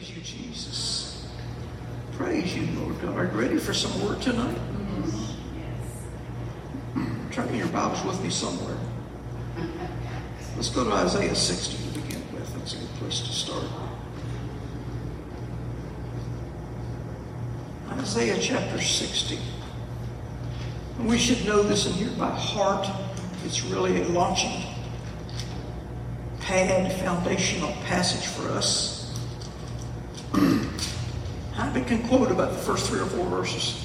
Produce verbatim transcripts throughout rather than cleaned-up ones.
Praise you, Jesus. Praise you, Lord God. Are you ready for some word tonight? Yes. Turn your Bibles with me somewhere. Let's go to Isaiah sixty to begin with. That's a good place to start. Isaiah chapter sixty. And we should know this in here by heart. It's really a launching pad, foundational passage for us. I can quote about the first three or four verses.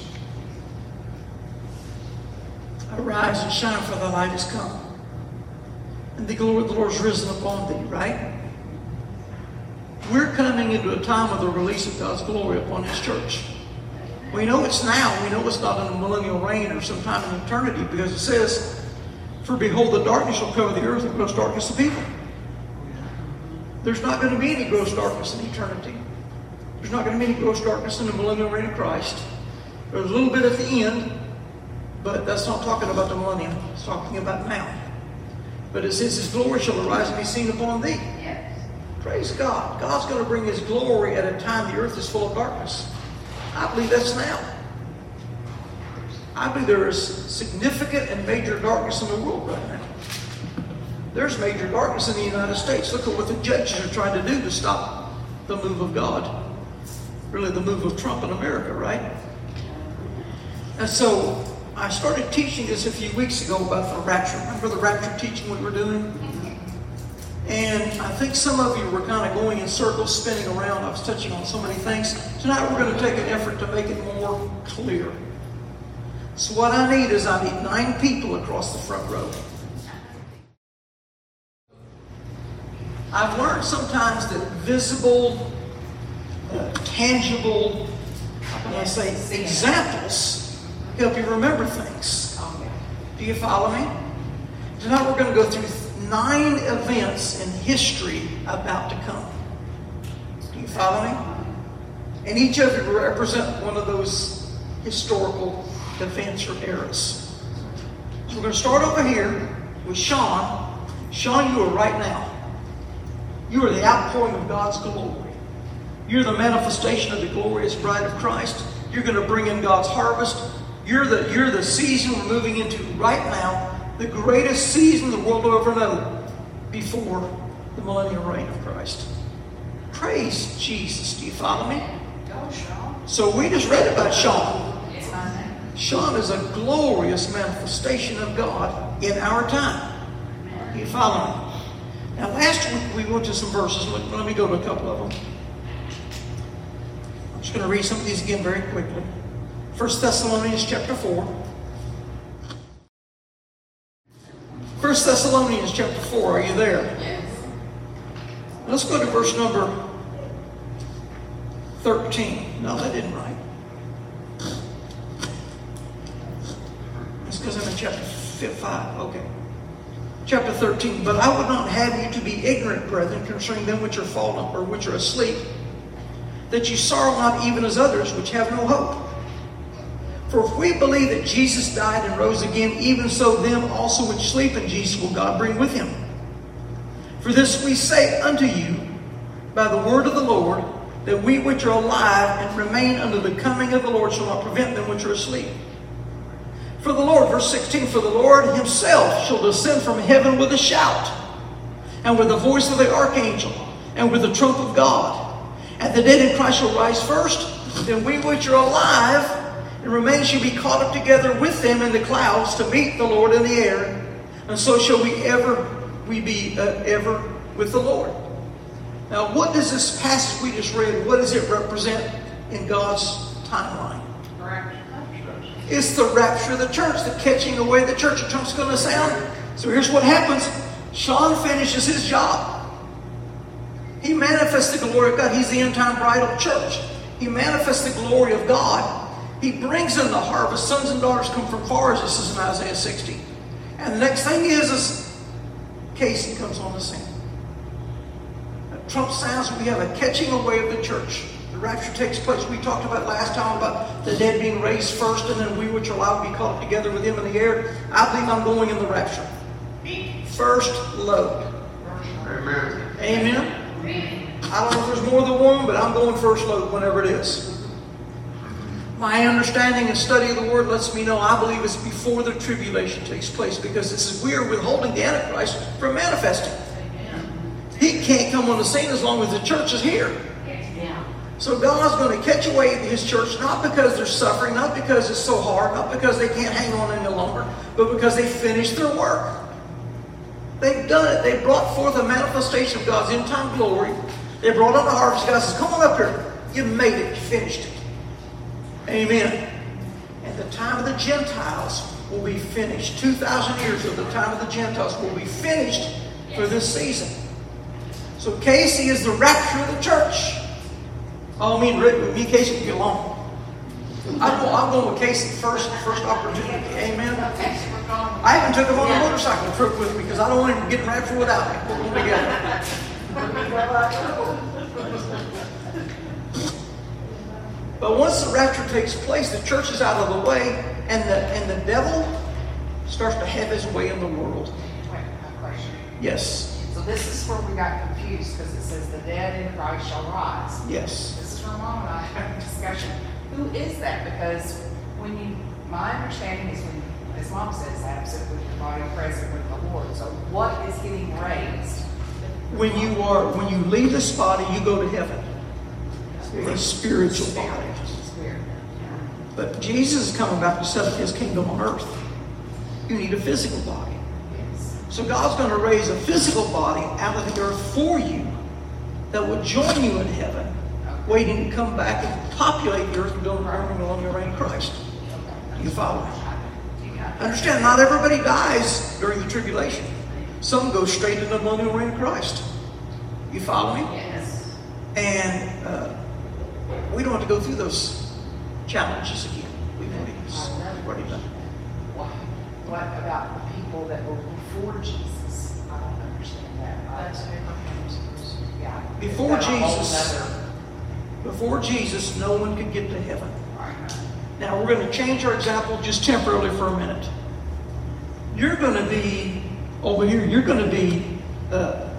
Arise and shine, for thy light is come, and the glory of the Lord is risen upon thee, right? We're coming into a time of the release of God's glory upon His church. We know it's now. We know it's not in a millennial reign or sometime in eternity, because it says, for behold, the darkness shall cover the earth, and gross darkness the people. There's not going to be any gross darkness in eternity. There's not going to be any gross darkness in the millennial reign of Christ. There's a little bit at the end, but that's not talking about the millennium. It's talking about now. But it says His glory shall arise and be seen upon thee. Yes. Praise God. God's going to bring His glory at a time the earth is full of darkness. I believe that's now. I believe there is significant and major darkness in the world right now. There's major darkness in the United States. Look at what the judges are trying to do to stop the move of God. Really the move of Trump in America, right? And so I started teaching this a few weeks ago about the rapture. Remember the rapture teaching we were doing? And I think some of you were kind of going in circles, spinning around. I was touching on so many things. Tonight we're going to take an effort to make it more clear. So what I need is I need nine people across the front row. I've learned sometimes that visible, uh, tangible, how can I say, examples help you remember things. Do you follow me? Tonight we're going to go through nine events in history about to come. Do you follow me? And each of you represent one of those historical events or eras. So we're going to start over here with Sean. Sean, you are right now. You are the outpouring of God's glory. You're the manifestation of the glorious bride of Christ. You're going to bring in God's harvest. You're the, you're the season we're moving into right now, the greatest season the world will ever know before the millennial reign of Christ. Praise Jesus. Do you follow me? Go, Sean. So we just read about Sean. It's my name. Sean is a glorious manifestation of God in our time. Do you follow me? Now last week we went to some verses. Let, let me go to a couple of them. I'm just going to read some of these again very quickly. First Thessalonians chapter four. First Thessalonians chapter four. Are you there? Yes. Let's go to verse number thirteen. No, that didn't right. It's because I'm in chapter five. Okay. Chapter thirteen. But I would not have you to be ignorant, brethren, concerning them which are fallen or which are asleep, that you sorrow not even as others which have no hope. For if we believe that Jesus died and rose again, even so them also which sleep in Jesus will God bring with Him. For this we say unto you by the word of the Lord, that we which are alive and remain unto the coming of the Lord shall not prevent them which are asleep. For the Lord, verse sixteen, for the Lord Himself shall descend from heaven with a shout, and with the voice of the archangel, and with the trump of God. And the dead in Christ shall rise first, then we which are alive and remain shall be caught up together with them in the clouds to meet the Lord in the air. And so shall we ever we be uh, ever with the Lord. Now, what does this passage we just read, what does it represent in God's timeline? Rapture. It's the rapture of the church, the catching away of the church. The trump's going to sound. So here's what happens. Sean finishes his job. He manifests the glory of God. He's the end-time bridal church. He manifests the glory of God. He brings in the harvest. Sons and daughters come from far, as this is in Isaiah sixty. And the next thing is, is Casey comes on the scene. A trump sounds, we have a catching away of the church. The rapture takes place. We talked about last time about the dead being raised first, and then we which are alive will be caught up together with Him in the air. I believe I'm going in the rapture. First load. Amen. Amen. I don't know if there's more than one, but I'm going first load whenever it is. My understanding and study of the Word lets me know I believe it's before the tribulation takes place, because this is we're withholding the Antichrist from manifesting. He can't come on the scene as long as the church is here. So God's going to catch away His church, not because they're suffering, not because it's so hard, not because they can't hang on any longer, but because they finished their work. They've done it. They brought forth a manifestation of God's end-time glory. They brought on the harvest. God says, come on up here. You made it. You finished it. Amen. And the time of the Gentiles will be finished. two thousand years of the time of the Gentiles will be finished for this season. So Casey is the rapture of the church. Oh, me and Rick, me and Casey can get along. I'm going, I'm going with Casey first, first opportunity. Amen. I even took him on a motorcycle trip with me because I don't want him to get raptured without me. We're going together. But once the rapture takes place, the church is out of the way, and the and the devil starts to have his way in the world. Wait, a question. Yes. So this is where we got confused, because it says the dead in Christ shall rise. Yes. This is where Mom and I had a discussion. Who is that? Because when you, my understanding is when, as Mom says, absent with your body, present with the Lord. So what is getting raised? When you are, when you leave this body, you go to heaven. A spiritual body. Spirit. But Jesus is coming back to set up His kingdom on earth. You need a physical body. Yes. So God's going to raise a physical body out of the earth for you that will join you in heaven, waiting to come back and populate the earth and build a millennial reign of Christ. You follow me? Understand, not everybody dies during the tribulation. Some go straight into the millennial reign of Christ. You follow me? Yes. And uh, we don't have to go through those challenges again. We've already, we've already done it. What, what about the people that were before Jesus? I don't understand that. That's Abraham's. Yeah. Before Is that a whole Jesus, nother- before Jesus, no one could get to heaven. Right. Now we're going to change our example just temporarily for a minute. You're going to be over here. You're going to be uh,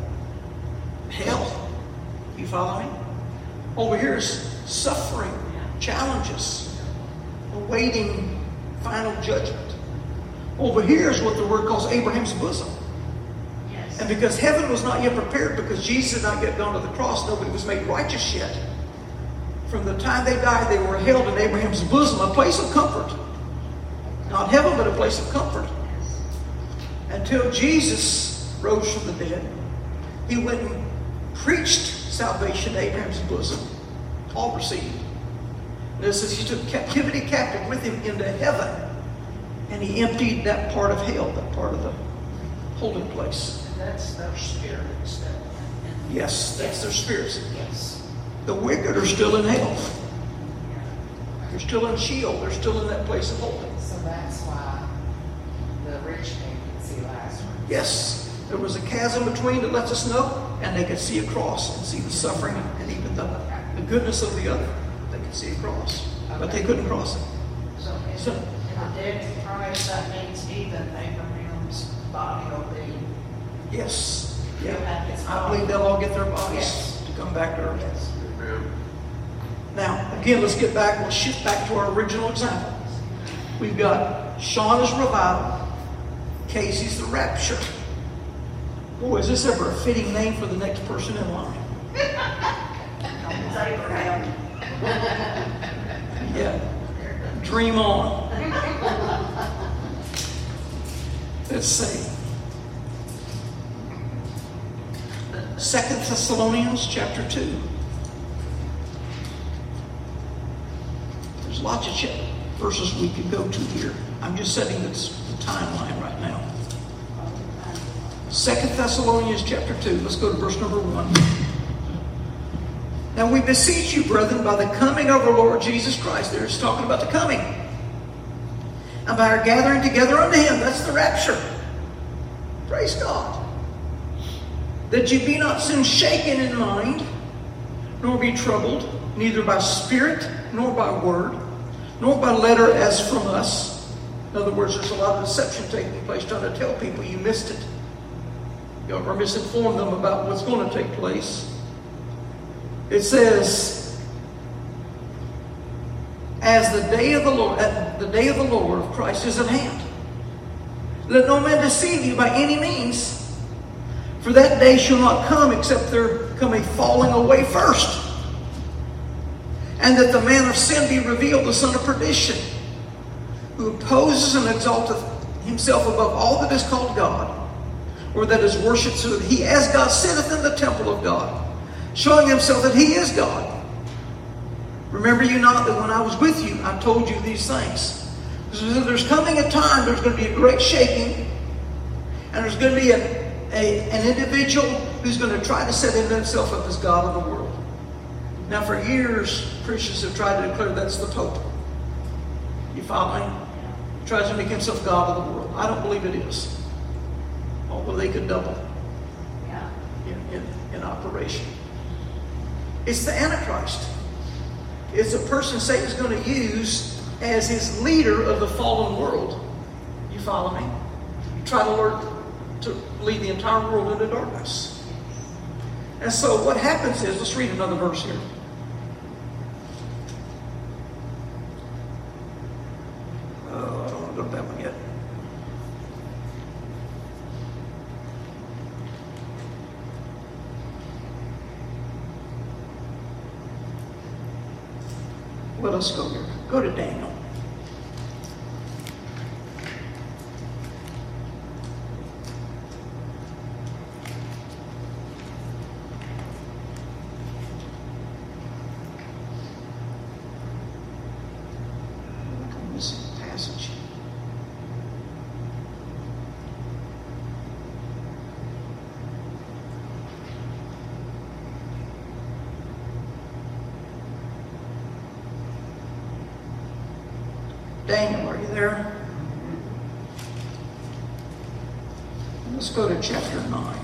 hell. You follow me? Over here is suffering, challenges, awaiting final judgment. Over here is what the Word calls Abraham's bosom. Yes. And because heaven was not yet prepared, because Jesus had not yet gone to the cross, nobody was made righteous yet. From the time they died, they were held in Abraham's bosom, a place of comfort. Not heaven, but a place of comfort. Until Jesus rose from the dead, He went and preached salvation to Abraham's bosom. All received. And it says He took captivity captive with Him into heaven. And He emptied that part of hell, that part of the holding place. That's their spirits. That, Yes, that's their spirits. yes. The wicked are still in hell. They're still in Sheol. They're still in that place of holding. So that's why the rich man could see Lazarus. Yes, there was a chasm between that lets us know, and they could see across and see the suffering and even the, the goodness of the other. They could see across, but they couldn't cross it. So in, So- in the dead in Christ, that means even Abraham's body will be. Yes, Yeah. yeah. I believe they'll all get their bodies Yes. to come back to earth. Yes. Now, again, let's get back. We'll shift back to our original example. We've got Shauna's revival. Casey's the rapture. Boy, is this ever a fitting name for the next person in line? It's Abraham. Yeah. Dream on. Let's see. Second Thessalonians chapter two. There's lots of ch- verses we could go to here. I'm just setting this, the timeline right now. Second Thessalonians chapter two. Let's go to verse number one. Now we beseech you, brethren, by the coming of our Lord Jesus Christ. They're just talking about the coming. And by our gathering together unto Him. That's the rapture. Praise God. That ye be not soon shaken in mind, nor be troubled, neither by spirit, nor by word, nor by letter as from us. In other words, there's a lot of deception taking place, trying to tell people you missed it. You know, or misinform them about what's going to take place. It says, as the day of the Lord, at the day of the Lord of Christ is at hand. Let no man deceive you by any means, for that day shall not come except there come a falling away first, and that the man of sin be revealed, the son of perdition, who opposes and exalteth himself above all that is called God, or that is worshipped, so that he as God sitteth in the temple of God, showing himself that he is God. Remember you not that when I was with you, I told you these things. So there's coming a time, there's going to be a great shaking, and there's going to be a, a, an individual who's going to try to set himself up as God of the world. Now for years, Christians have tried to declare that's the Pope. You follow me? He tries to make himself God of the world. I don't believe it is. Although they could double Yeah. in, in, in operation. It's the Antichrist. It's a person Satan's going to use as his leader of the fallen world. You follow me? You try to learn to lead the entire world into darkness. And so what happens is, let's read another verse here. Oh, I don't want to go to that one yet. Well, let's go here. Go to Daniel. I'm missing a passage. Daniel, are you there? Let's go to chapter nine.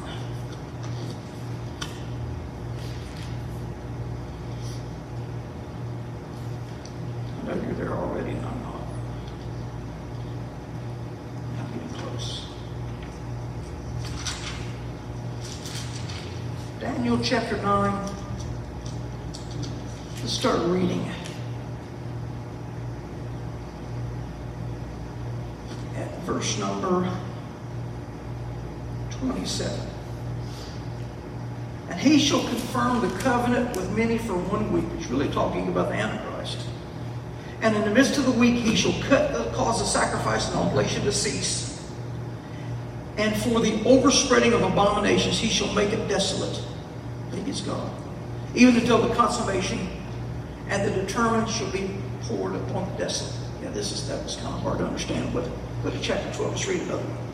I know you're there already, and I'm not. I'm getting close. Daniel chapter nine. Let's start reading. Verse number twenty-seven. And he shall confirm the covenant with many for one week. It's really talking about the Antichrist. And in the midst of the week he shall cut the cause of sacrifice and oblation to cease. And for the overspreading of abominations he shall make it desolate. He is God. Even until the consummation, and the determined shall be poured upon the desolate. Yeah, this is that was kind of hard to understand, but go to chapter twelve. Let's read another one.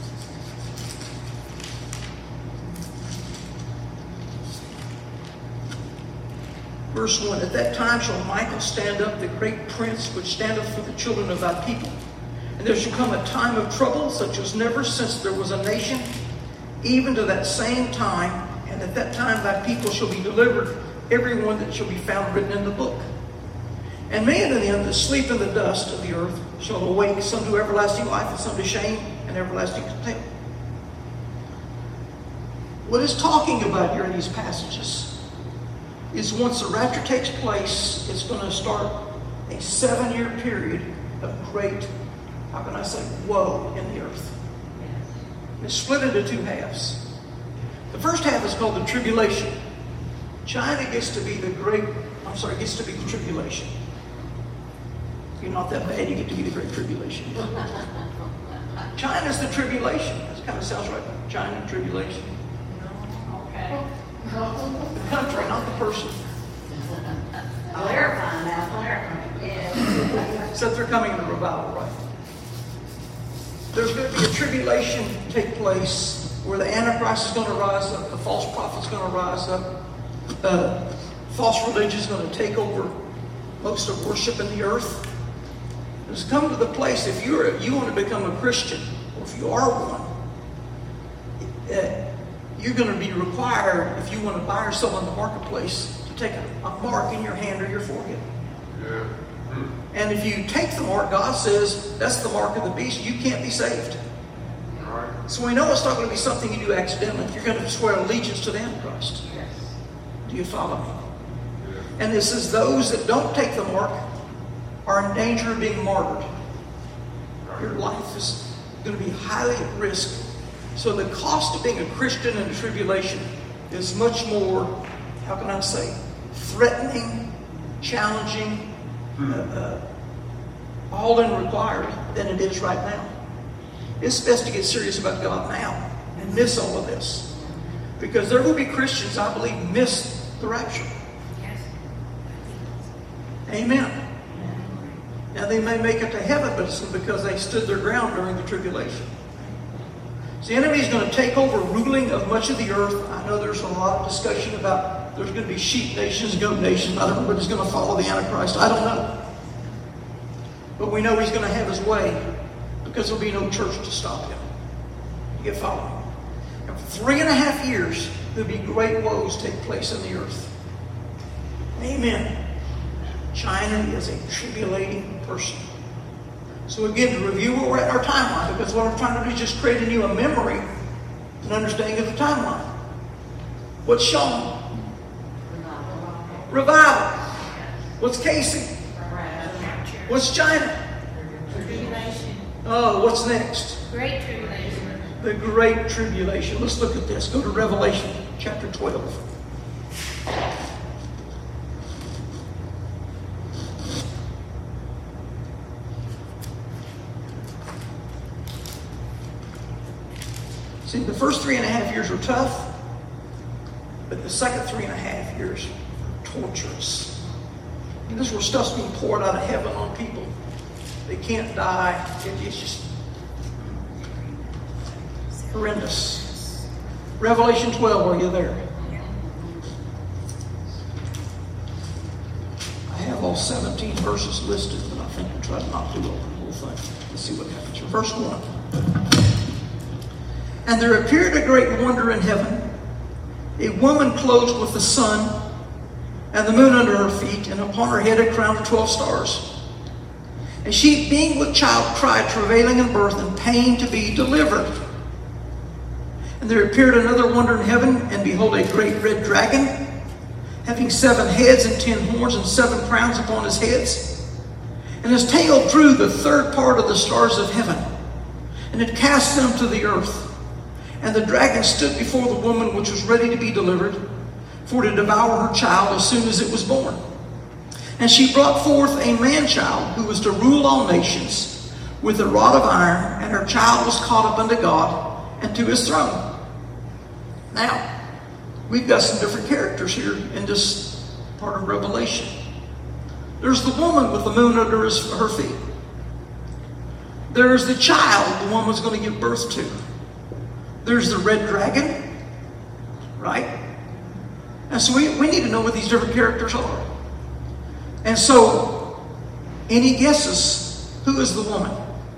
Verse one. At that time shall Michael stand up, the great prince which standeth for the children of thy people. And there shall come a time of trouble, such as never since there was a nation, even to that same time. And at that time thy people shall be delivered, every one that shall be found written in the book. And many of them that sleep in the dust of the earth shall awake, some to everlasting life, and some to shame and everlasting contempt. What it's talking about here in these passages is once the rapture takes place, it's going to start a seven-year period of great, how can I say, woe in the earth. It's split into two halves. The first half is called the tribulation. China gets to be the great, I'm sorry, gets to be the tribulation. You're not that bad, you get to be the great tribulation. China's the tribulation. That kind of sounds right. China, tribulation. Okay. The country, not the person. Clarify now, clarify. Yeah. Except they're coming in a revival, right? There's going to be a tribulation take place where the Antichrist is going to rise up, the false prophet is going to rise up, uh, false religion is going to take over most of worship in the earth. It's come to the place, if you're you want to become a Christian, or if you are one, uh, you're going to be required, if you want to buy or sell in the marketplace, to take a, a mark in your hand or your forehead. Yeah. And if you take the mark, God says that's the mark of the beast. You can't be saved. All right. So we know it's not going to be something you do accidentally. You're going to swear allegiance to the Antichrist. Yes. Do you follow me? And this is those that don't take the mark are in danger of being martyred. Your life is going to be highly at risk. So the cost of being a Christian in the tribulation is much more, how can I say, threatening, challenging, uh, uh, all in required than it is right now. It's best to get serious about God now and miss all of this. Because there will be Christians, I believe, miss the rapture. Yes. Amen. Now they may make it to heaven, but it's because they stood their ground during the tribulation. So the enemy is going to take over ruling of much of the earth. I know there's a lot of discussion about there's going to be sheep nations, goat nations. Not everybody's going to follow the Antichrist. I don't know. But we know he's going to have his way because there'll be no church to stop him. You follow me? And for three and a half years, there'll be great woes take place on the earth. Amen. China is a tribulating person. So again, to review where we're at in our timeline, because what I'm trying to do is just create in you a memory, an understanding of the timeline. What's Sean? Revival. What's Casey? What's China? Tribulation. Oh, what's next? Great tribulation. The Great Tribulation. Let's look at this. Go to Revelation chapter twelve. See, the first three and a half years are tough, but the second three and a half years are torturous. And this is where stuff's being poured out of heaven on people. They can't die. It, it's just horrendous. Revelation twelve, are you there? I have all seventeen verses listed, but I think I'll try to not do over the whole thing. Let's see what happens here. Verse one. And there appeared a great wonder in heaven, a woman clothed with the sun, and the moon under her feet, and upon her head a crown of twelve stars. And she, being with child, cried, travailing in birth, and pain to be delivered. And there appeared another wonder in heaven, and behold, a great red dragon, having seven heads and ten horns, and seven crowns upon his heads. And his tail drew the third part of the stars of heaven, and it cast them to the earth. And the dragon stood before the woman which was ready to be delivered, for to devour her child as soon as it was born. And she brought forth a man-child who was to rule all nations with a rod of iron, and her child was caught up unto God and to his throne. Now, we've got some different characters here in this part of Revelation. There's the woman with the moon under his, her feet. There's the child the woman's going to give birth to. There's the red dragon, right? And so we, we need to know what these different characters are. And so, any guesses? Who is the woman?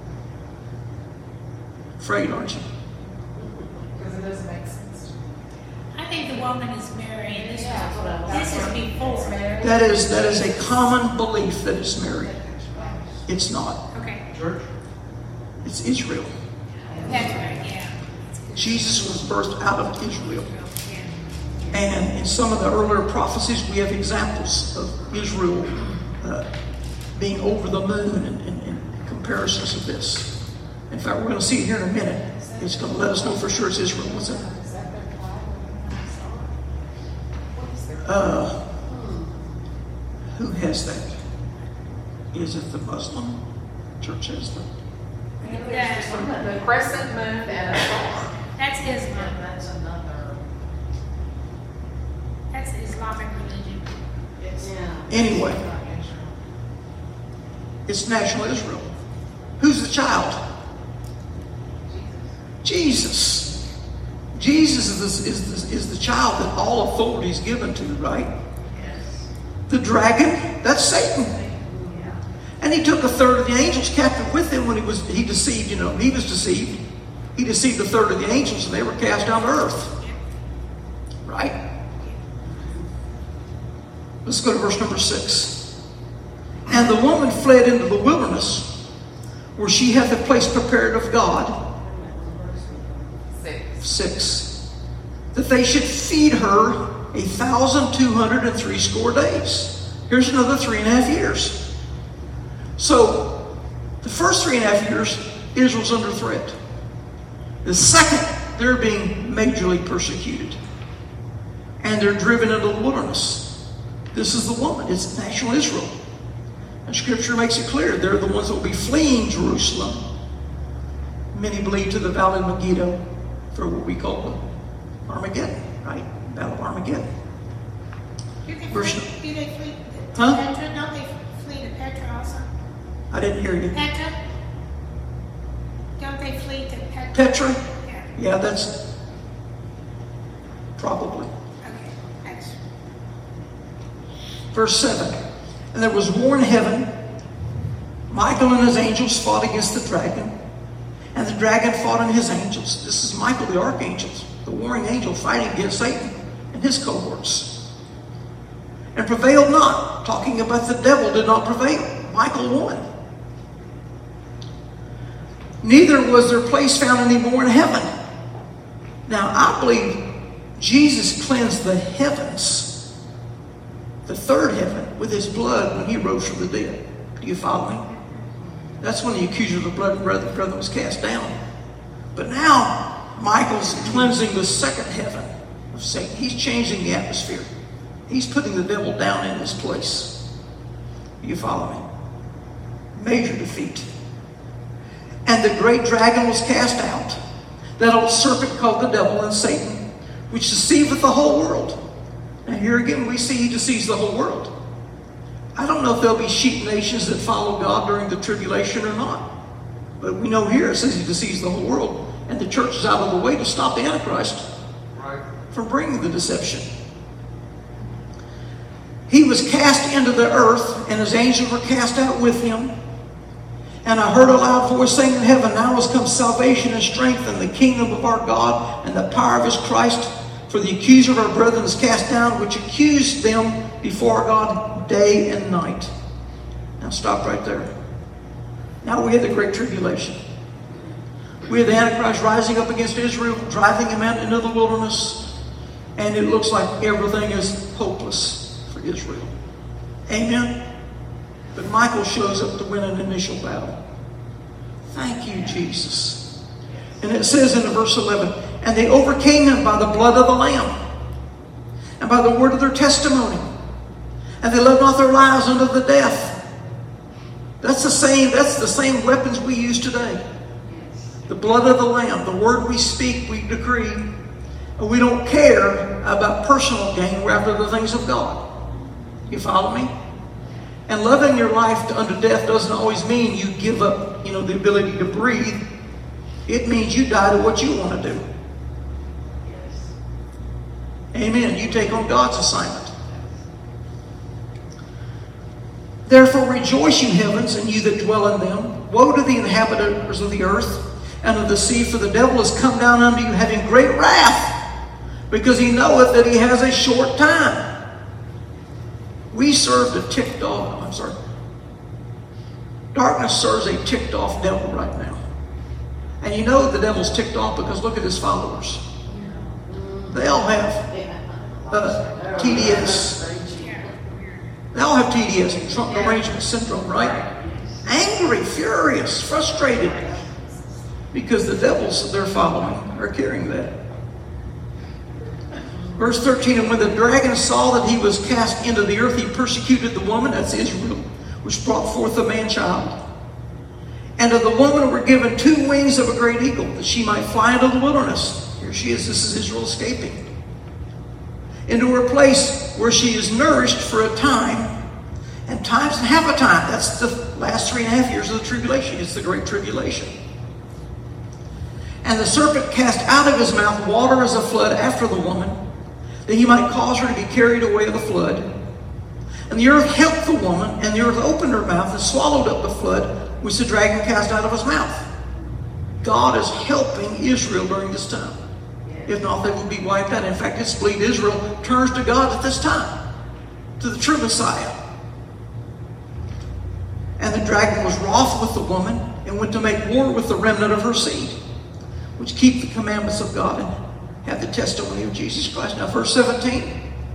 Afraid, aren't you? Because it doesn't make sense. I think the woman is Mary, and this Yeah, was, this is before. That is that is a common belief that it's Mary. It's not. Okay, Church? It's Israel. that's right, yeah. Jesus was birthed out of Israel. Yeah. And in some of the earlier prophecies, we have examples of Israel uh, being over the moon and, and, and comparisons of this. In fact, we're going to see it here in a minute. It's going to let us know for sure it's Israel. What's that? Is that their flag? What is their Uh, who has that? Is it the Muslim church has that? Yeah, The crescent moon and a star. that's Islam. That's another, That's Islamic religion. it's, Anyway, it's not Israel. it's national Israel. Who's the child? Jesus. Jesus is the, is the, is the child that all authority is given to, right? Yes. The dragon, that's Satan. Yeah. And he took a third of the angels captive with him when he was he deceived, you know, he was deceived. He deceived a third of the angels and they were cast down to earth. Right? Let's go to verse number six. And the woman fled into the wilderness, where she hath a place prepared of God. Six. Six. That they should feed her a thousand two hundred and three score days. Here's another three and a half years. So the first three and a half years, Israel's under threat. The second, they're being majorly persecuted. And they're driven into the wilderness. This is the woman. It's national Israel. And Scripture makes it clear they're the ones that will be fleeing Jerusalem. Many believe to the Valley of Megiddo for what we call Armageddon, right? Battle of Armageddon. Do they Verse- flee, do they flee to Huh? Petra? Don't they flee to Petra also? I didn't hear you. Petra? Don't they flee to Petra? Petra? Yeah, Yeah, that's probably. okay, thanks. Verse seven. And there was war in heaven. Michael and his angels fought against the dragon. And the dragon fought on his angels. This is Michael the archangel, the warring angel fighting against Satan and his cohorts. And prevailed not. Talking about the devil did not prevail. Michael won. Neither was their place found any more in heaven. Now, I believe Jesus cleansed the heavens, the third heaven, with his blood when he rose from the dead. Do you follow me? That's when the accuser of the blood brother, brother was cast down. But now, Michael's cleansing the second heaven of Satan. He's changing the atmosphere. He's putting the devil down in his place. Do you follow me? Major defeat. And the great dragon was cast out, that old serpent called the devil and Satan, which deceiveth the whole world. Now here again we see he deceives the whole world. I don't know if there'll be sheep nations that follow God during the tribulation or not. But we know here it says he deceives the whole world. And the church is out of the way to stop the Antichrist Right. from bringing the deception. He was cast into the earth, and his angels were cast out with him. And I heard a loud voice saying in heaven, now has come salvation and strength and the kingdom of our God and the power of his Christ. For the accuser of our brethren is cast down, which accused them before God day and night. Now stop right there. Now we have the great tribulation. We have the Antichrist rising up against Israel, driving him out into the wilderness. And it looks like everything is hopeless for Israel. Amen? But Michael shows up to win an initial battle. Thank you, Jesus. And it says in verse eleven, and they overcame him by the blood of the Lamb and by the word of their testimony. And they loved not their lives unto the death. That's the same, that's the same weapons we use today. The blood of the Lamb, the word we speak, we decree. And we don't care about personal gain. We're after the things of God. You follow me? And loving your life to unto death doesn't always mean you give up, you know, the ability to breathe. It means you die to what you want to do. Amen. You take on God's assignment. Therefore rejoice, you heavens, and you that dwell in them. Woe to the inhabitants of the earth and of the sea, for the devil is come down unto you, having great wrath, because he knoweth that he has a short time. We serve the ticked off, I'm sorry. Darkness serves a ticked off devil right now. And you know the devil's ticked off because look at his followers. They all have uh, T D S. They all have T D S, trunk derangement syndrome, right? Angry, furious, frustrated. Because the devils they're following are carrying that. Verse thirteen, and when the dragon saw that he was cast into the earth, he persecuted the woman, that's Israel, which brought forth a man-child. And to the woman were given two wings of a great eagle, that she might fly into the wilderness. Here she is, this is Israel escaping. Into her place where she is nourished for a time, and times and half a time. That's the last three and a half years of the tribulation. It's the great tribulation. And the serpent cast out of his mouth water as a flood after the woman, that he might cause her to be carried away of the flood. And the earth helped the woman, and the earth opened her mouth and swallowed up the flood, which the dragon cast out of his mouth. God is helping Israel during this time. If not, they will be wiped out. In fact, it's believed Israel turns to God at this time, to the true Messiah. And the dragon was wroth with the woman, and went to make war with the remnant of her seed, which keep the commandments of God and have the testimony of Jesus Christ. Now, verse seventeen.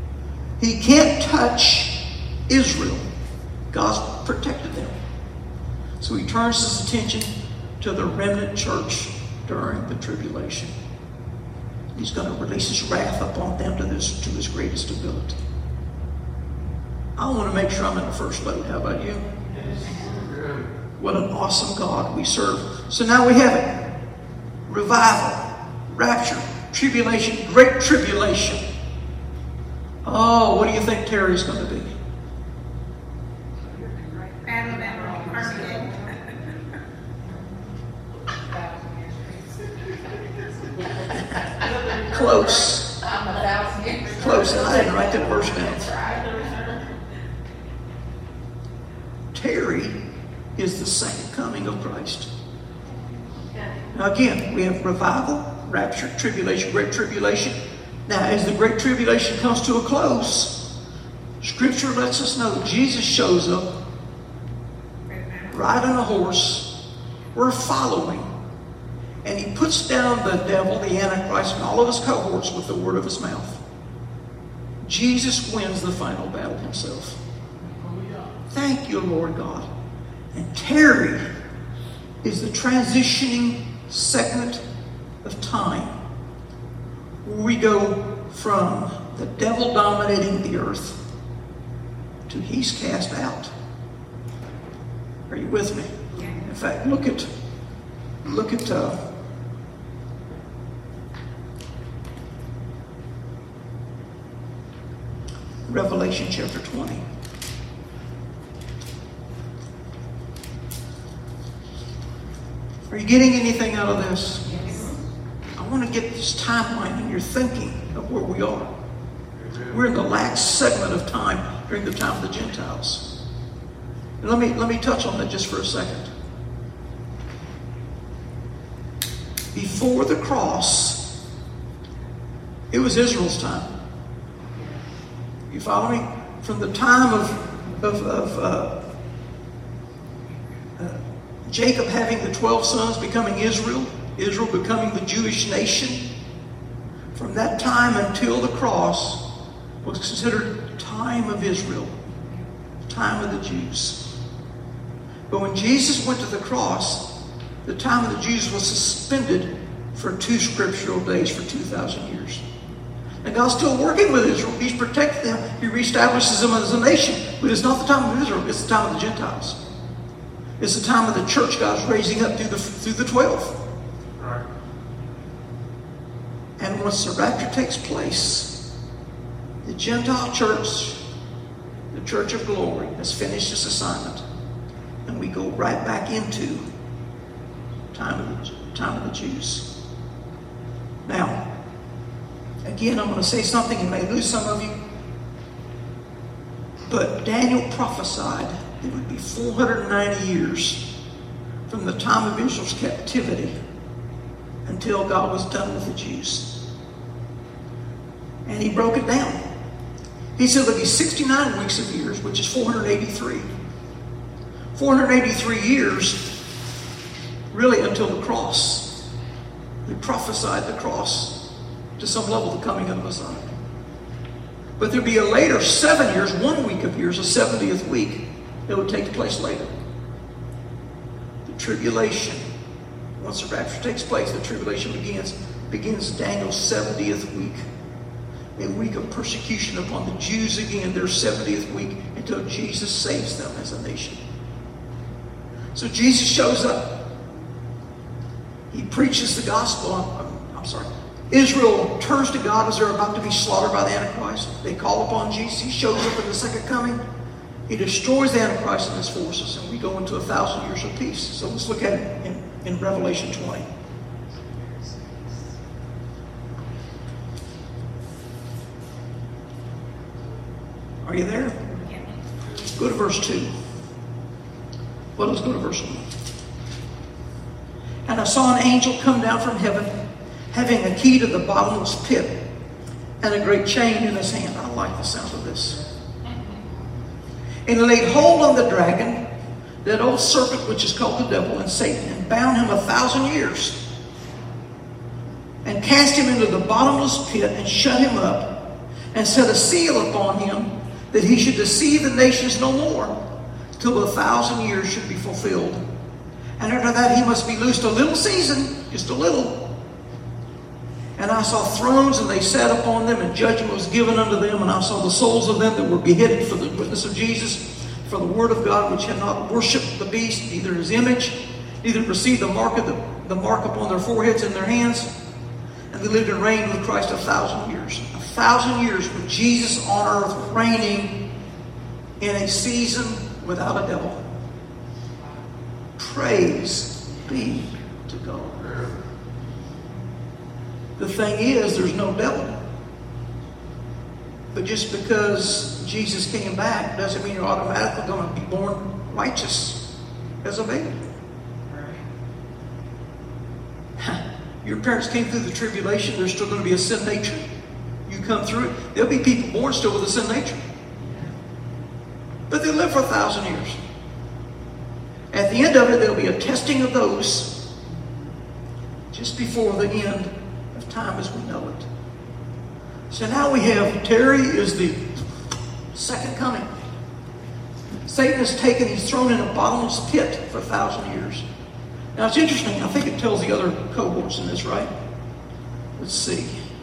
He can't touch Israel. God's protected them. So he turns his attention to the remnant church during the tribulation. He's going to release his wrath upon them to, this, to his greatest ability. I want to make sure I'm in the first load. How about you? What an awesome God we serve. So now we have it. Revival, rapture, tribulation, great tribulation. Oh, what do you think Terry's going to be? Battle of Armageddon. Close. I'm a thousand years. Close. I didn't write that verse down. That's right. Terry is the second coming of Christ. Now again, we have revival, rapture, tribulation, great tribulation. Now as the great tribulation comes to a close, Scripture lets us know Jesus shows up riding a horse. We're following. And he puts down the devil, the Antichrist, and all of his cohorts with the word of his mouth. Jesus wins the final battle himself. Thank you, Lord God. And Terry is the transitioning segment of time where we go from the devil dominating the earth to he's cast out. Are you with me? In fact, look at look at uh, Revelation chapter twenty. Are you getting anything out of this? Yes. I want to get this timeline in your thinking of where we are. We're in the last segment of time during the time of the Gentiles. And let me let me touch on that just for a second. Before the cross, it was Israel's time. You follow me? From the time of of, of uh, uh, Jacob having the twelve sons, becoming Israel, Israel becoming the Jewish nation. From that time until the cross was considered time of Israel, time of the Jews. But when Jesus went to the cross, the time of the Jews was suspended for two scriptural days for two thousand years. And God's still working with Israel. He's protected them. He reestablishes them as a nation. But it's not the time of Israel. It's the time of the Gentiles. It's the time of the church God's raising up through the, through the twelve. Right. And once the rapture takes place, the Gentile church, the church of glory, has finished its assignment. And we go right back into time of the, time of the Jews. Now, again, I'm going to say something and may lose some of you. But Daniel prophesied it would be four hundred ninety years from the time of Israel's captivity until God was done with the Jews. And he broke it down. He said there'll be sixty-nine weeks of years, which is four hundred eighty-three. four hundred eighty-three years, really until the cross. He prophesied the cross to some level, the coming of the Messiah. But there'd be a later seven years, one week of years, a seventieth week, that would take place later. The tribulation. Once the rapture takes place, the tribulation begins. Begins Daniel's seventieth week. A week of persecution upon the Jews again, their seventieth week, until Jesus saves them as a nation. So Jesus shows up. He preaches the gospel. I'm, I'm sorry. Israel turns to God as they're about to be slaughtered by the Antichrist. They call upon Jesus. He shows up in the second coming. He destroys the Antichrist and his forces, and we go into a thousand years of peace. So let's look at it in, in Revelation twenty. Are you there? Go to verse two. Well, let's go to verse one. And I saw an angel come down from heaven, having a key to the bottomless pit and a great chain in his hand. I like the sound of this. And he laid hold on the dragon, that old serpent which is called the devil and Satan, and bound him a thousand years, and cast him into the bottomless pit, and shut him up, and set a seal upon him, that he should deceive the nations no more, till the thousand years should be fulfilled. And after that he must be loosed a little season, just a little. And I saw thrones, and they sat upon them, and judgment was given unto them. And I saw the souls of them that were beheaded for the witness of Jesus, for the word of God, which had not worshipped the beast, neither his image, neither received the mark of the, the mark upon their foreheads and their hands. And they lived and reigned with Christ a thousand years. A thousand years with Jesus on earth, reigning in a season without a devil. Praise be to God. The thing is, there's no devil. But just because Jesus came back doesn't mean you're automatically going to be born righteous as a baby. Your parents came through the tribulation, there's still going to be a sin nature. You come through it, there'll be people born still with a sin nature. But they'll live for a thousand years. At the end of it, there'll be a testing of those just before the end of time as we know it. So now we have, Terry is the second coming. Satan is taken, he's thrown in a bottomless pit for a thousand years. Now it's interesting, I think it tells the other cohorts in this, right? Let's see.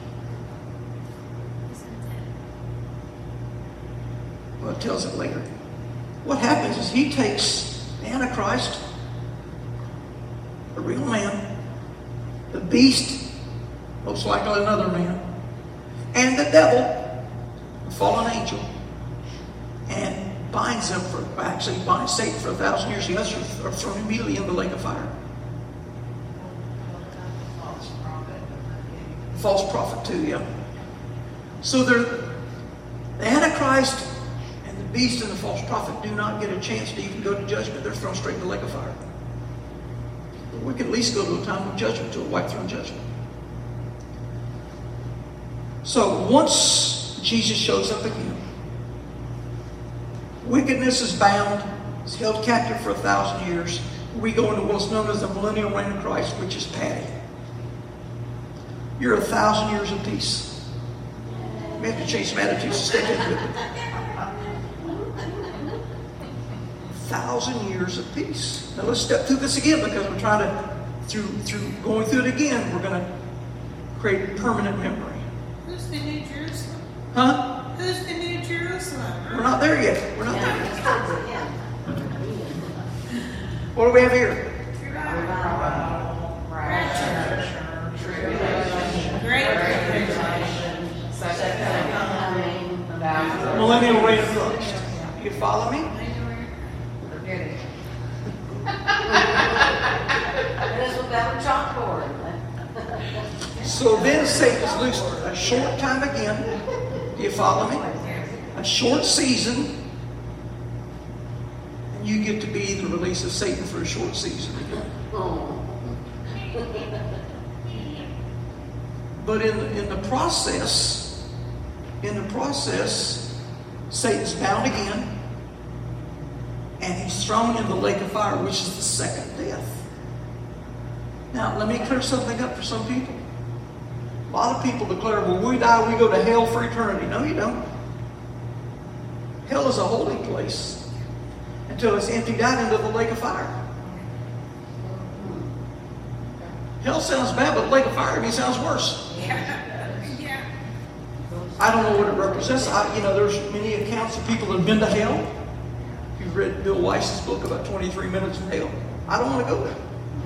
Well, it tells it later. What happens is he takes the Antichrist, a real man, the beast, most likely another man, and the devil, the fallen angel, and binds them for, actually binds Satan for a thousand years. The others are thrown immediately in the lake of fire. False prophet. False prophet too, yeah. So they're, the Antichrist and the beast and the false prophet do not get a chance to even go to judgment. They're thrown straight in the lake of fire. But we can at least go to a time of judgment, to a white throne judgment. So once Jesus shows up again, wickedness is bound, is held captive for a thousand years. We go into what's known as the millennial reign of Christ, which is Patty. You're a thousand years of peace. We have to change some attitudes to stay into it. A thousand years of peace. Now let's step through this again, because we're trying to, through through going through it again, we're going to create permanent memory. Who's the New Jerusalem? Huh? Who's the New Jerusalem? We're not there yet. We're not there yet. What do we have here? Millennial reign of Christ. You follow me? Forget it. So then Satan is loosed for a short time again. Do you follow me? A short season. And you get to be the release of Satan for a short season again. But in, in the process, in the process, Satan's bound again. And he's thrown in the lake of fire, which is the second death. Now, let me clear something up for some people. A lot of people declare, well, when we die, we go to hell for eternity. No, you don't. Hell is a holy place until it's emptied out into the lake of fire. Hell sounds bad, but the lake of fire to me sounds worse. Yeah. Yeah. I don't know what it represents. I, you know, there's many accounts of people that have been to hell. If you've read Bill Weiss's book about twenty-three minutes in hell, I don't want to go there.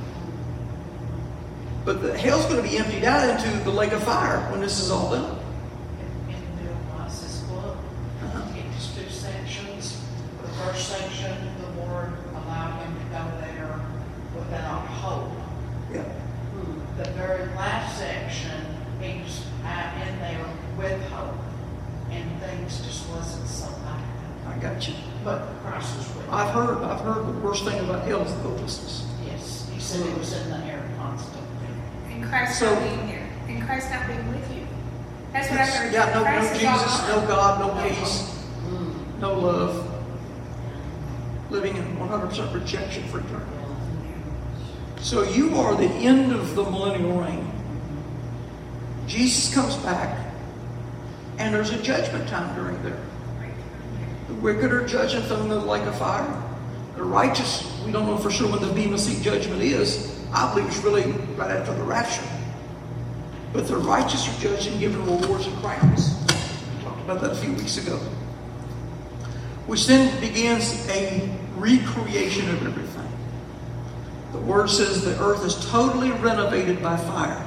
But the hell's going to be emptied out into the lake of fire when this is all done. In Bill Weiss's book, it's two sections. The first section, the Lord allowed him to go there without hope. Yeah. The very last section, he's out in there with hope. And things just wasn't so bad. I got you. But Christ was with him. I've heard, I've heard the worst thing about hell is the hopelessness. Yes, he said it was in the air constantly. And Christ So- not being here. And Christ not being with you. That's what I heard. Yeah, no, no Christ is all Jesus, gone. no God, no peace, no love. Living in one hundred percent rejection for eternity. So you are the end of the millennial reign. Jesus comes back, And there's a judgment time during there. The wicked are judged and thrown into the lake of fire. The righteous, we don't know for sure when the Bema Seat judgment is. I believe it's really right after the rapture. But the righteous are judged and given rewards and crowns. We talked about that a few weeks ago. Which then begins a recreation of everything. The word says the earth is totally renovated by fire.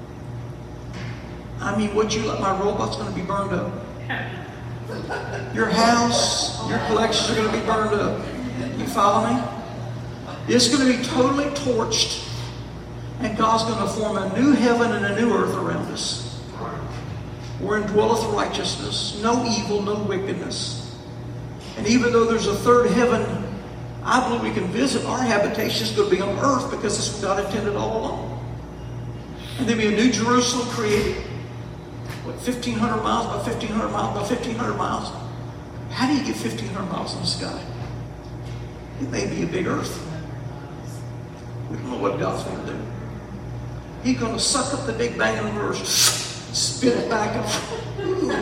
I mean, what you let my robot's going to be burned up. Your house, your collections are going to be burned up. You follow me? It's going to be totally torched. And God's going to form a new heaven and a new earth around us. Wherein dwelleth righteousness, no evil, no wickedness. And even though there's a third heaven, I believe we can visit. Our habitation is going to be on earth because it's what God intended all along. And there'll be a new Jerusalem created. What, fifteen hundred miles by fifteen hundred miles by fifteen hundred miles? How do you get fifteen hundred miles in the sky? It may be a big earth. We don't know what God's going to do. He's going to suck up the Big Bang universe, spit it back and ooh,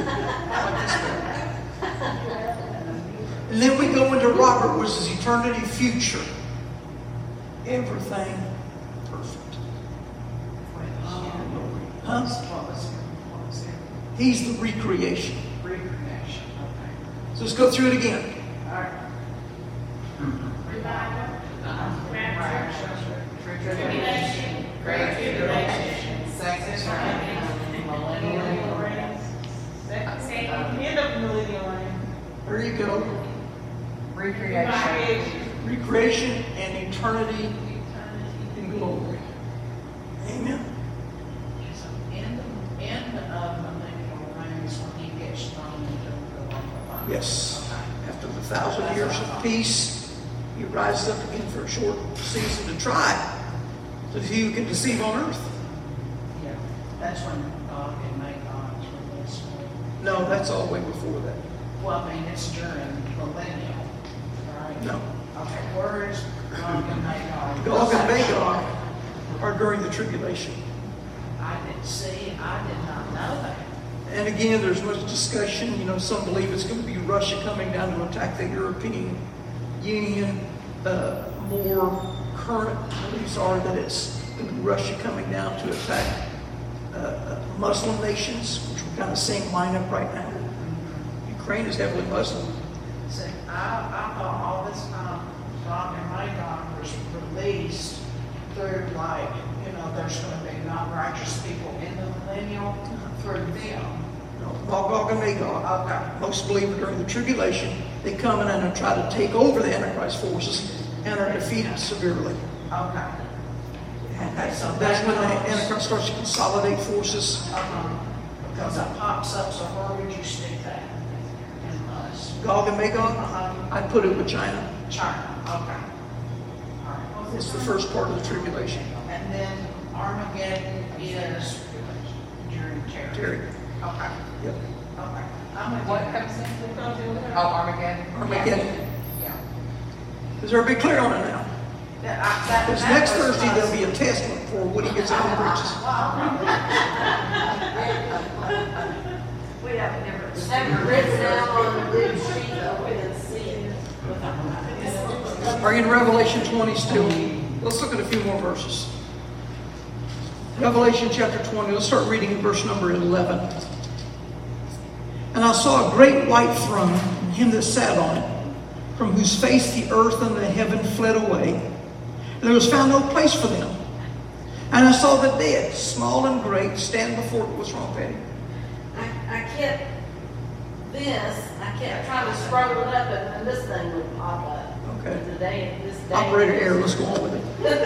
and then we go into Robert, which is eternity future. Everything perfect. Huh? He's the recreation. Recreation, okay. So let's go through it again. All right. Tribulation, great tribulation, second coming, millennial reign. End of millennial reign. There you go. Recreation. Recreation and eternity in glory. Amen. So end of, end of millennial reign is when he gets thrown into the lake of fire. Yes. Okay. After the thousand years of peace, he rises up again for a short season to try to see who can deceive on earth. Yeah, that's when God can make God's release. No, that's all way before that. Well, I mean, it's during millennial, right? No. Okay, where is God can make God? Gog and Magog are during the tribulation. I didn't see, I did not know that. And again, there's much discussion. You know, some believe it's going to be Russia coming down to attack the European Union. Uh, more current beliefs are that it's going to be Russia coming down to attack uh, uh, Muslim nations, which we're kind of seeing line up right now. Ukraine is heavily Muslim. See, I, I thought all this time, God and Magog was released through like, you know, there's going to be non-righteous people in the millennial through them. No, Gog and Magog. Okay. Most believe during the tribulation, they come in and try to take over the Antichrist forces and are defeated severely. Okay. And that's, that's when the Antichrist starts to consolidate forces. Uh-huh. Because it pops up, so where would you stick that? In us? Gog and Magog, Uh-huh. I'd put it with China. China, okay. All right. It's the first part of the tribulation. And then Armageddon is during terror. Terry. Okay, Yep. okay. I'm with What you. comes in? Oh, Armageddon. Armageddon. Yeah. Is everybody clear on it now? That- I- that- Because that next was Thursday us. there'll be a testament for Woody gets out and preaches. We have never, never written down on the blue sheet, though, we didn't see it. Are you in Revelation twenty still? Let's look at a few more verses. Revelation chapter twenty, let's start reading in verse number eleven. And I saw a great white throne, and him that sat on it, from whose face the earth and the heaven fled away, and there was found no place for them. And I saw the dead, small and great, stand before it. What's wrong, Patty? I, I kept this, I kept trying to scroll it up, and, and this thing would pop up. Okay. Today, this day. Operator error, let's go on with it.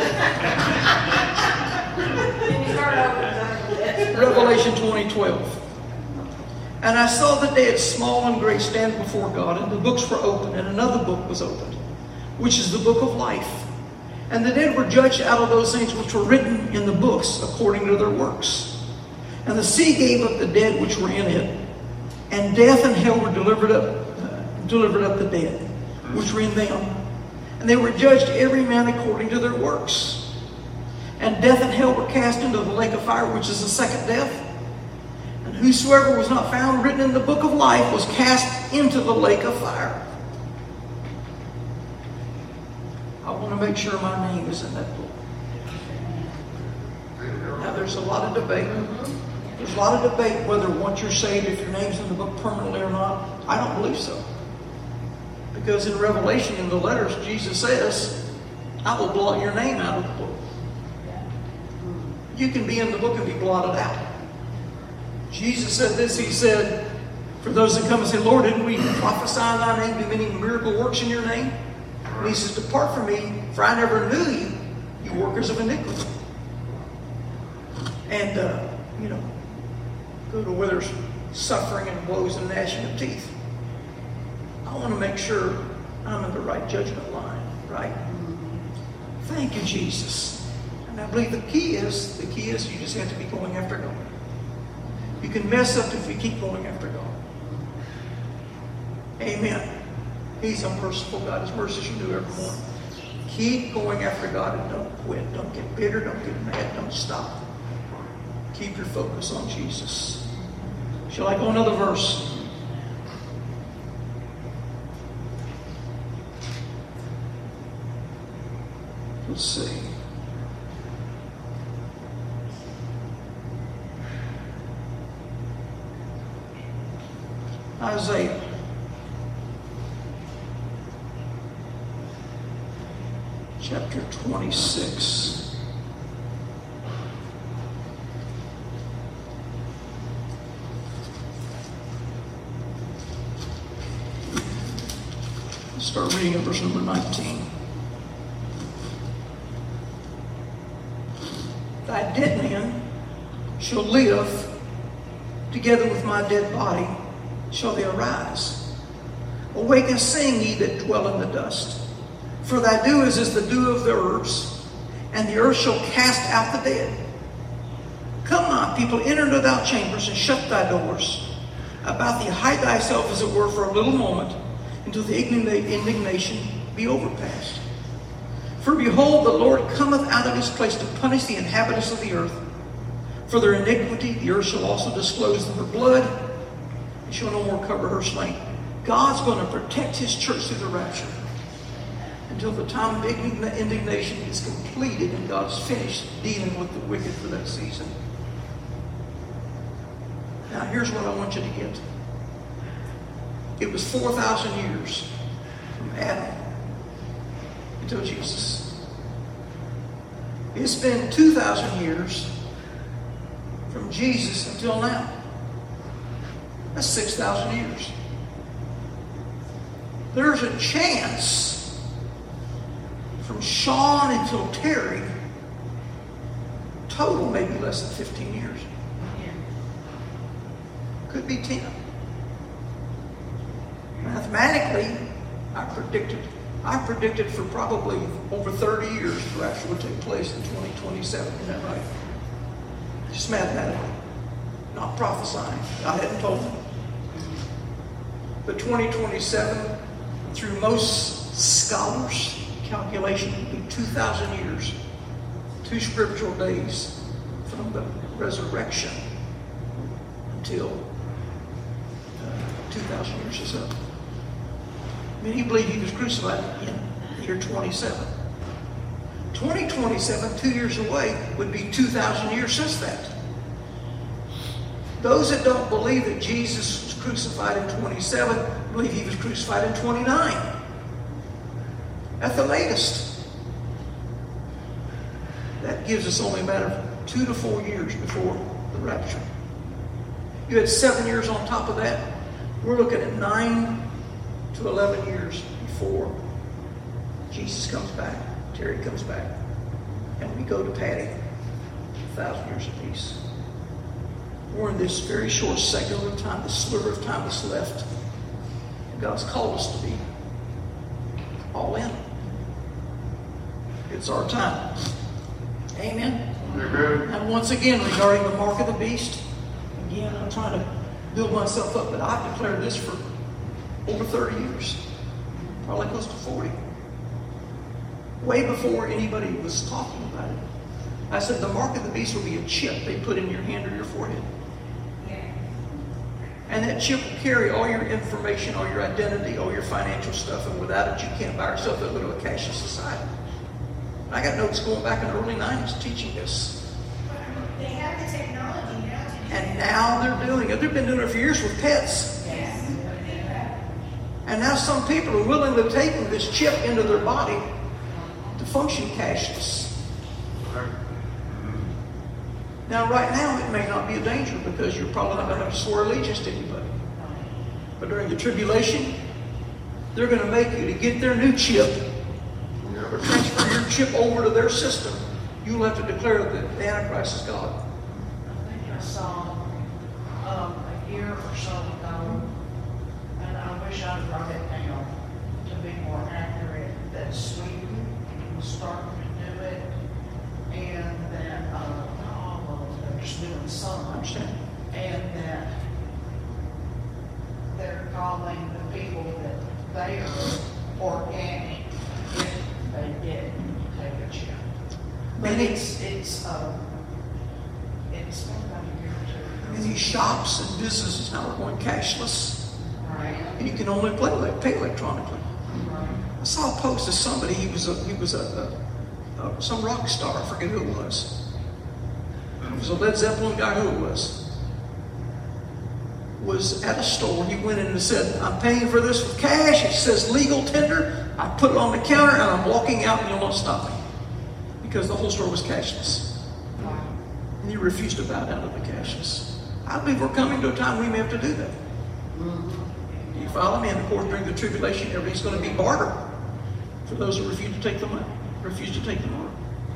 Can you start over? Revelation twenty, twelve. And I saw the dead, small and great, stand before God, and the books were opened, and another book was opened, which is the book of life. And the dead were judged out of those things which were written in the books according to their works. And the sea gave up the dead which were in it, and death and hell were delivered up, uh, delivered up the dead which were in them. And they were judged every man according to their works. And death and hell were cast into the lake of fire, which is the second death. And whosoever was not found written in the book of life was cast into the lake of fire. I want to make sure my name is in that book. Now, there's a lot of debate. There's a lot of debate whether once you're saved, if your name's in the book permanently or not. I don't believe so. Because in Revelation, in the letters, Jesus says, I will blot your name out of the book. You can be in the book and be blotted out. Jesus said this, he said, for those that come and say, Lord, didn't we prophesy in thy name, do many miracle works in your name? And he says, depart from me, for I never knew you, you workers of iniquity. And, uh, you know, go to where there's suffering and woes and gnashing of teeth. I want to make sure I'm in the right judgment line, right? Thank you, Jesus. And I believe the key is, the key is you just have to be going after God. You can mess up if you keep going after God. Amen. He's a merciful God. His mercies are new every morning. Keep going after God and don't quit. Don't get bitter. Don't get mad. Don't stop. Keep your focus on Jesus. Shall I go another verse? Let's see. Isaiah. Chapter twenty-six. Let's start reading at verse number nineteen. Thy dead men shall live, together with my dead body shall they arise. Awake and sing, ye that dwell in the dust. For thy dew is as the dew of the herbs, and the earth shall cast out the dead. Come not, people, enter into thy chambers, and shut thy doors. About thee hide thyself, as it were, for a little moment, until the indignation be overpast. For behold, the Lord cometh out of his place to punish the inhabitants of the earth. For their iniquity the earth shall also disclose their blood, and shall no more cover her slain. God's going to protect his church through the rapture until the time of indignation is completed and God's finished dealing with the wicked for that season. Now here's what I want you to get. It was four thousand years from Adam until Jesus. It's been two thousand years from Jesus until now. That's six thousand years. There's a chance from Sean until Terry, total maybe less than fifteen years. Could be ten. Mathematically, I predicted, I predicted for probably over thirty years the rapture would take place in twenty twenty-seven. Isn't that right? Just mathematically. Not prophesying. God hadn't told me. But twenty twenty-seven, through most scholars' calculation, would be two thousand years, two scriptural days from the resurrection until uh, two thousand years is up. Many believe he was crucified in the year twenty-seven. twenty twenty-seven, two years away, would be two thousand years since that. Those that don't believe that Jesus was crucified in twenty-seven believe he was crucified in twenty-nine. At the latest. That gives us only a matter of two to four years before the rapture. You had seven years on top of that. We're looking at nine to eleven years before Jesus comes back, Terry comes back, and we go to Patty, a thousand years apiece. We're in this very short second of time, this sliver of time that's left. And God's called us to be all in. It's our time. Amen. Amen. And once again, regarding the mark of the beast, again, I'm trying to build myself up, but I've declared this for over thirty years, probably close to forty. Way before anybody was talking about it. I said the mark of the beast will be a chip they put in your hand or your forehead. And that chip will carry all your information, all your identity, all your financial stuff, and without it, you can't buy yourself a little cashless society. I got notes going back in the early nineties teaching this. But I mean, they have the technology now to do And now they're doing it. They've been doing it for years with pets. Yes. And now some people are willingly taking this chip into their body to function cashless. Right. Now, right now, it may not be a danger because you're probably not going to have to swear allegiance to anybody. But during the tribulation, they're going to make you to get their new chip or transfer your chip over to their system. You'll have to declare that the Antichrist is God. I think I saw, um, a year or so ago, and I wish I'd wrote it down to be more accurate, that Sweden was starting to do it, and that, uh, not all of them, they're just doing I some, understand. and that they're calling the people that they are organic if they did take a chip. But Many, it's, it's, um, it's been about a year or two. many shops and businesses now are going cashless. Right, And you can only play, like, pay electronically. right. I saw a post of somebody, he was a, he was a, a, a some rock star, I forget who it was. It was a Led Zeppelin guy, who it was. Was at a store, he went in and said, I'm paying for this with cash, it says legal tender, I put it on the counter and I'm walking out and you'll not stop me. Because the whole store was cashless. And he refused to bow down to the cashless. I believe we're coming to a time we may have to do that. Do you follow me? And of course, during the tribulation, everything's going to be barter for those who refuse to take the money, refuse to take the money.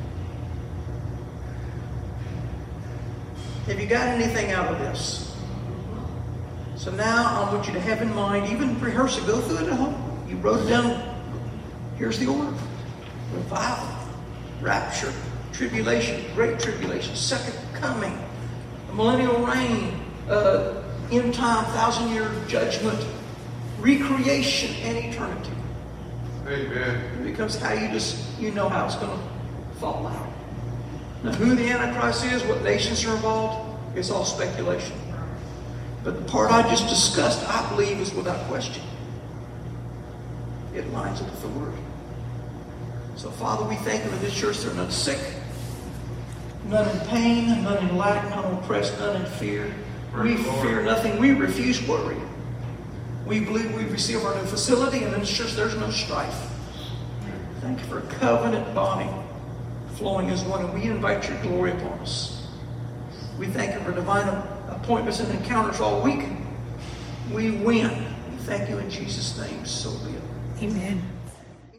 Have you got anything out of this? So now I want you to have in mind, even rehearse it, go through it at home. You wrote it down. Here's the order: revival, rapture, tribulation, great tribulation, second coming, the millennial reign, uh, end time, thousand year judgment, recreation, and eternity. Amen. It becomes how you just, you know how it's going to fall out. Now, who the Antichrist is, what nations are involved, it's all speculation. But the part I just discussed, I believe, is without question. It lines up with the Word. So, Father, we thank you in this church there are none sick, none in pain, none in lack, none oppressed, none in fear. We fear nothing. We refuse worry. We believe we receive our new facility, and in this church there's no strife. Thank you for a covenant bonding flowing as one, and we invite your glory upon us. We thank you for divine appointments and encounters all week. We win. We thank you in Jesus' name. So be it. Amen.